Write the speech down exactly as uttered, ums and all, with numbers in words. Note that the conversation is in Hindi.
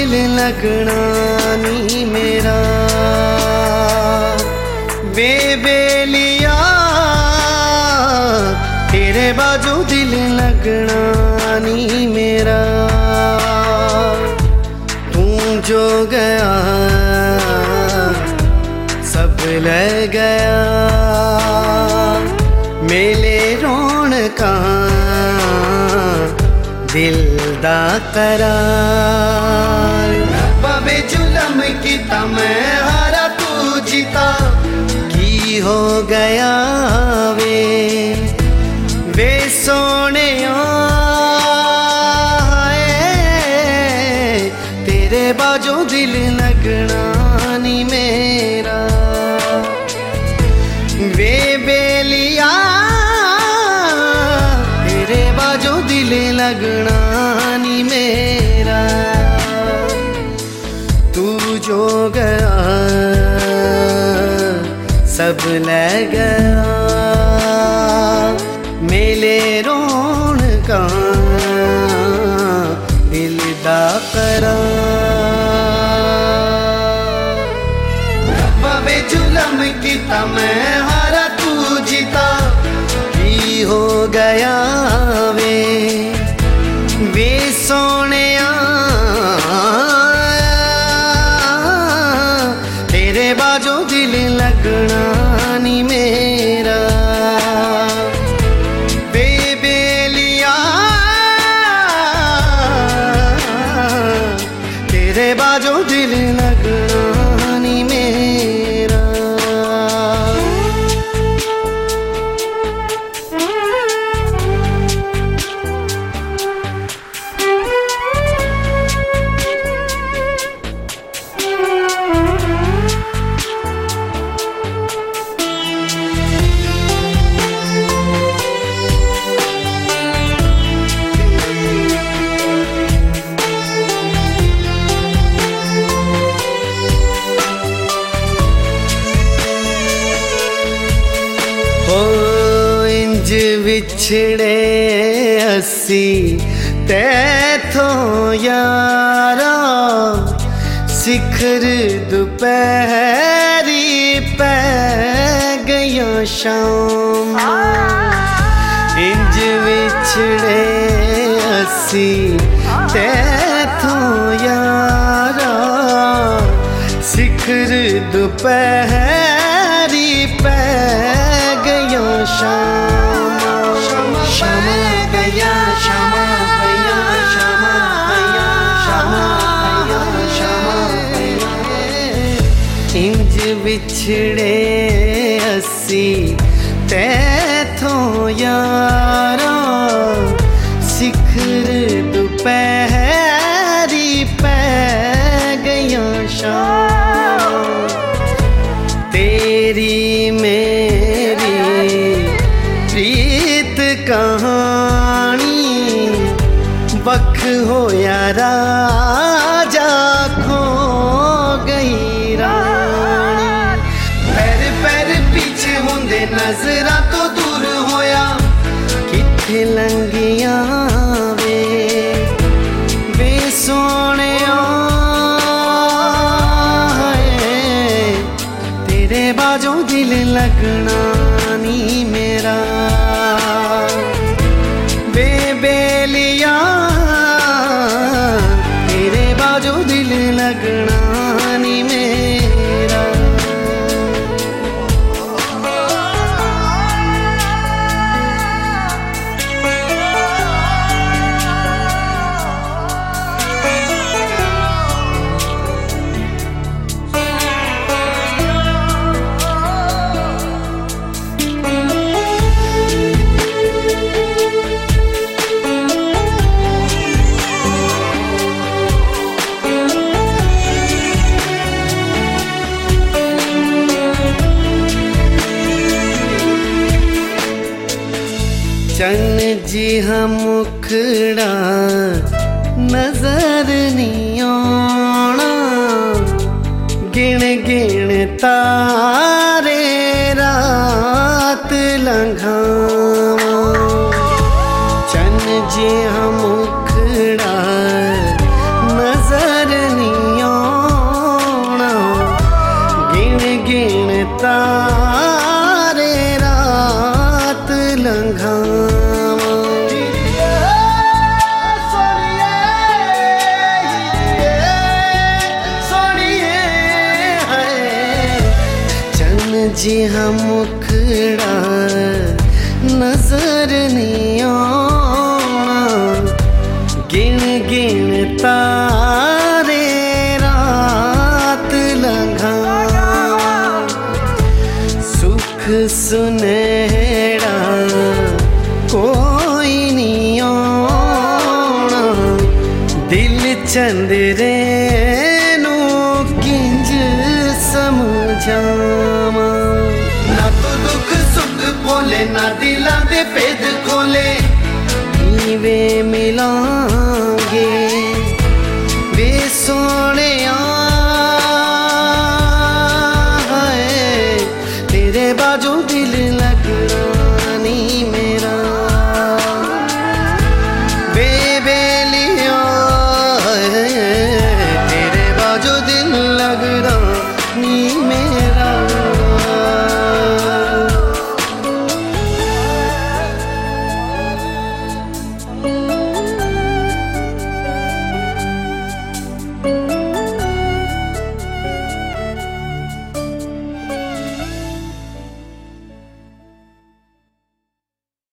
दिल लगना नी मेरा वे बेलिया तेरे बाजू दिल लगना नी मेरा तू जो गया सब ले गया मेले रौनका दिल दा करार बाबे जुलम कीता मैं हारा तू जीता की हो गया वे वे सोने तेरे बाजू दिल लगना नी मेरा वे बेलिया तेरे बाजू दिल लगना नी मेरा तू जो गया सब ले गया मेले रौनका दिल दा करार बाबे जुलम कीता मैं हारा तू जीता की हो गया वे वे सोने तेरे बाजू दिल लगना नी मेरा वे बेलिया तेरे बाजू दिल लगना नी मेरा इंज विछड़े असी तैथों यारा सिखर दोपहरी पै गया शाम इंज विछड़े असी तैथों यारा सिखर दोपहरी पै गया शामा शामा गया शामा गया शामा गया शामा गया शामा गया इंज बिछड़े असी तैथों यारा सिखर दोपहरी पै गया शाम तेरी मेरी प्रीत कहानी बख होया राजा खो गई रानी पैर पैर पीछे होंदे नजरा तो दूर होया किथे लंगिया वे वे सोने तेरे बाजू दिल लगना नी मेरा वे बेलिया तेरे बाजू दिल लगना नी मेरा चन जी हम मुखड़ा नजर नहीं आना गिण गिण तारे रात लंघावा चन जी हम मुखड़ा नजर नहीं सुनहरा कोई नहीं आना, दिल चंदरे नू किंज समझावा। ना तो दुख सुख बोले ना दिलां दे भेद खोले, किवें मिलांगे वे सोहणिया तेरे बाजू दिल लग